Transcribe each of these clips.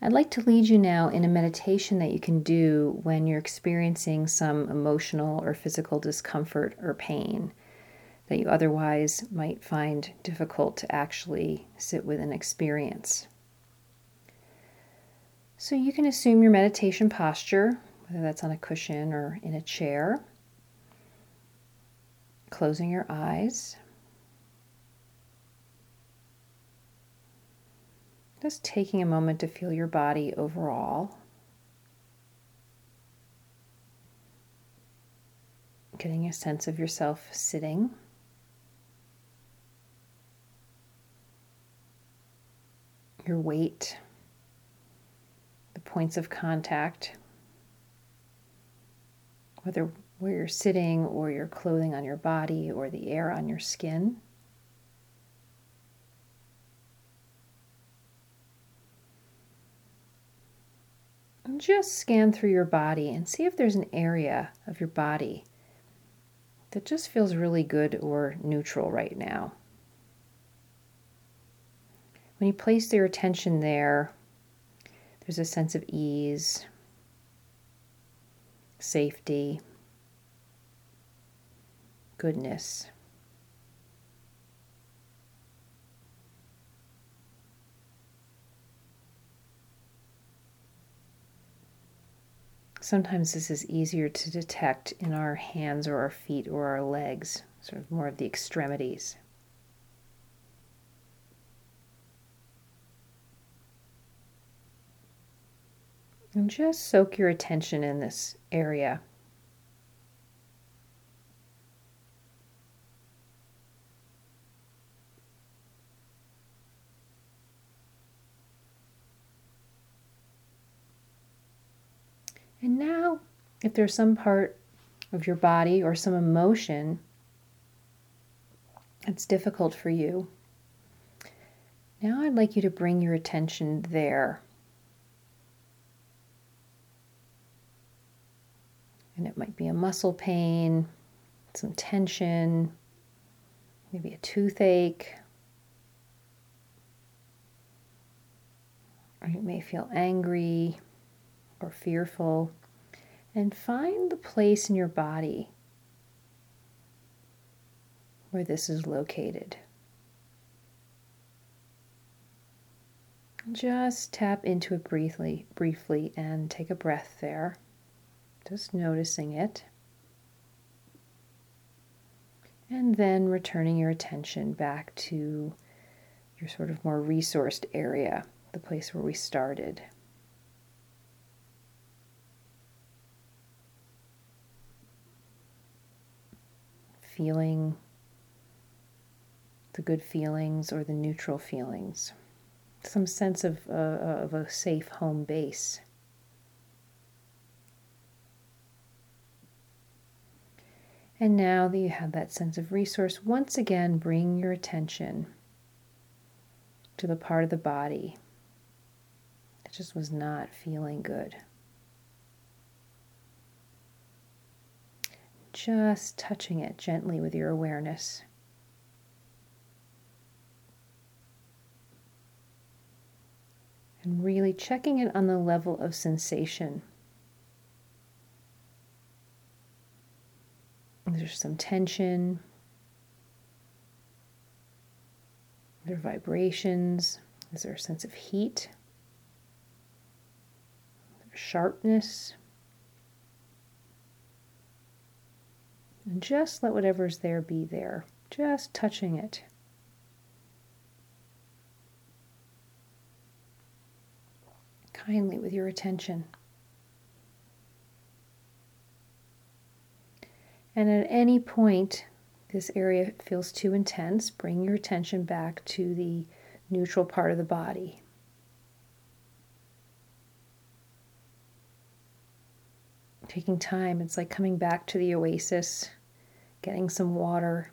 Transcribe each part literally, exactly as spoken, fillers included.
I'd like to lead you now in a meditation that you can do when you're experiencing some emotional or physical discomfort or pain that you otherwise might find difficult to actually sit with and experience. So you can assume your meditation posture, whether that's on a cushion or in a chair, closing your eyes. Just taking a moment to feel your body overall. Getting a sense of yourself sitting. Your weight, the points of contact, whether where you're sitting or your clothing on your body or the air on your skin. And just scan through your body and see if there's an area of your body that just feels really good or neutral right now. When you place your attention there, there's a sense of ease, safety, goodness. Sometimes this is easier to detect in our hands or our feet or our legs, sort of more of the extremities. And just soak your attention in this area. And now, if there's some part of your body or some emotion that's difficult for you, now I'd like you to bring your attention there. And it might be a muscle pain, some tension, maybe a toothache, or you may feel angry or fearful, and find the place in your body where this is located. Just tap into it briefly, briefly and take a breath there, just noticing it. And then returning your attention back to your sort of more resourced area, the place where we started. Feeling the good feelings or the neutral feelings. Some sense of, uh, of a safe home base. And now that you have that sense of resource, once again bring your attention to the part of the body that just was not feeling good. Just touching it gently with your awareness. And really checking it on the level of sensation. There's some tension. There are vibrations. Is there a sense of heat? There's sharpness. And just let whatever's there be there. Just touching it. Kindly with your attention. And at any point this area feels too intense, bring your attention back to the neutral part of the body. Taking time, it's like coming back to the oasis, getting some water.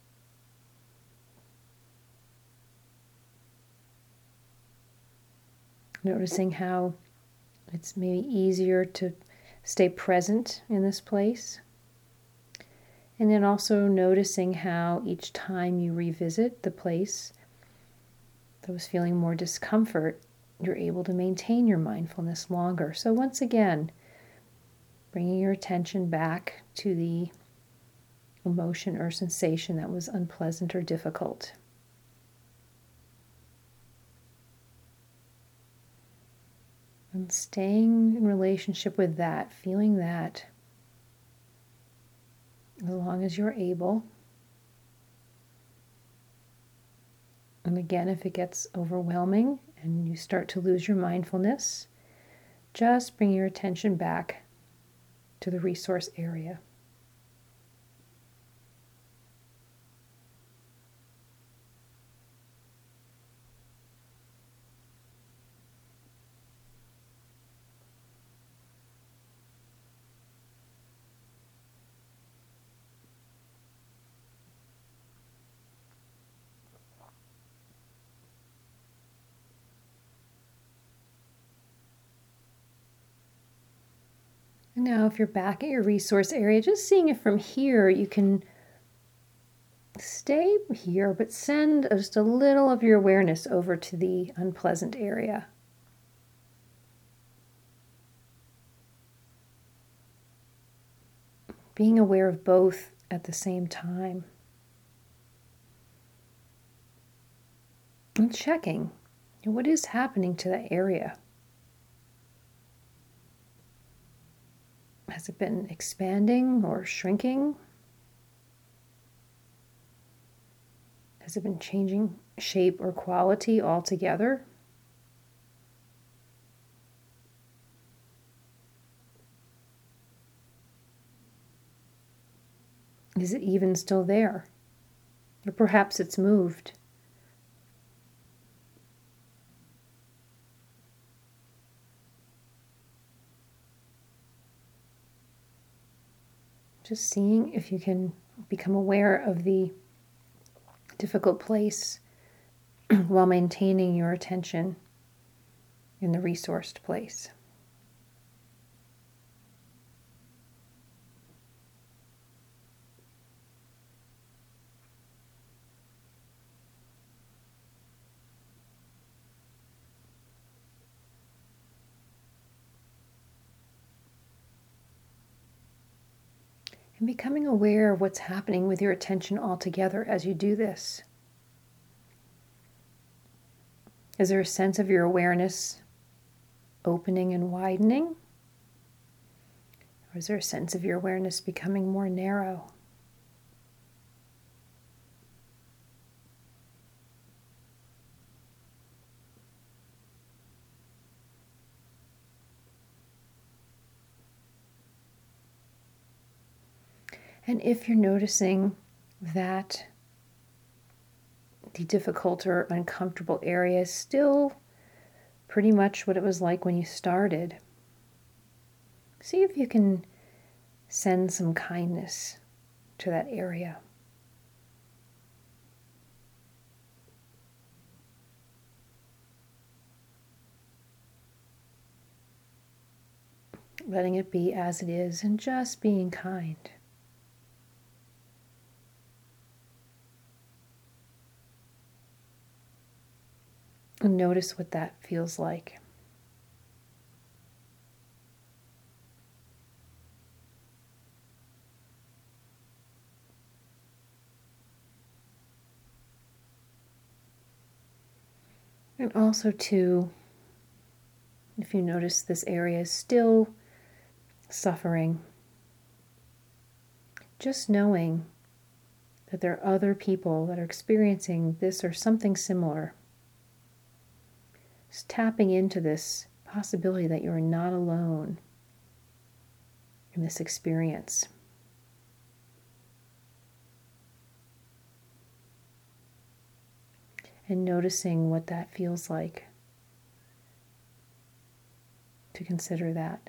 Noticing how it's maybe easier to stay present in this place. And then also noticing how each time you revisit the place that was feeling more discomfort, you're able to maintain your mindfulness longer. So once again, bringing your attention back to the emotion or sensation that was unpleasant or difficult. And staying in relationship with that, feeling that as long as you're able. And again, if it gets overwhelming and you start to lose your mindfulness, just bring your attention back to the resource area. Now, if you're back at your resource area, just seeing if from here you can stay here, but send just a little of your awareness over to the unpleasant area. Being aware of both at the same time. And checking, what is happening to that area? Has it been expanding or shrinking? Has it been changing shape or quality altogether? Is it even still there? Or perhaps it's moved. Just seeing if you can become aware of the difficult place while maintaining your attention in the resourced place. And becoming aware of what's happening with your attention altogether as you do this. Is there a sense of your awareness opening and widening? Or is there a sense of your awareness becoming more narrow? And if you're noticing that the difficult or uncomfortable area is still pretty much what it was like when you started, see if you can send some kindness to that area. Letting it be as it is and just being kind. And notice what that feels like. And also too, if you notice this area is still suffering, just knowing that there are other people that are experiencing this or something similar. Just tapping into this possibility that you're not alone in this experience. And noticing what that feels like. To consider that.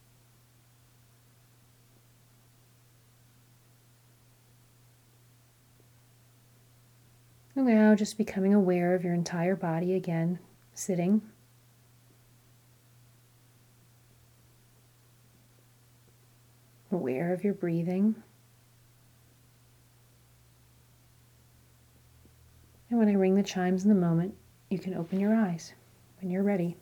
And now just becoming aware of your entire body again, sitting. Aware of your breathing. And when I ring the chimes in the moment, you can open your eyes when you're ready.